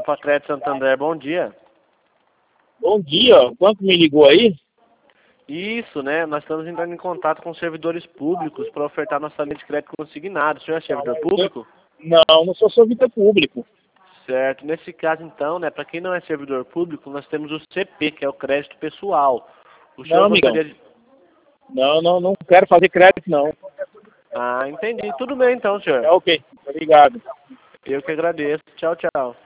Copa Crédito Santander, bom dia. Bom dia, quanto me ligou aí? Isso, né? Nós estamos entrando em contato com servidores públicos para ofertar nossa linha de crédito consignado. O senhor é servidor público? Não sou servidor público. Certo. Nesse caso, então, né, para quem não é servidor público, nós temos o CP, que é o crédito pessoal. O senhor Amigão. gostaria de... Não quero fazer crédito, não. Ah, entendi. Tudo bem, então, senhor. É ok, obrigado. Eu que agradeço. Tchau, tchau.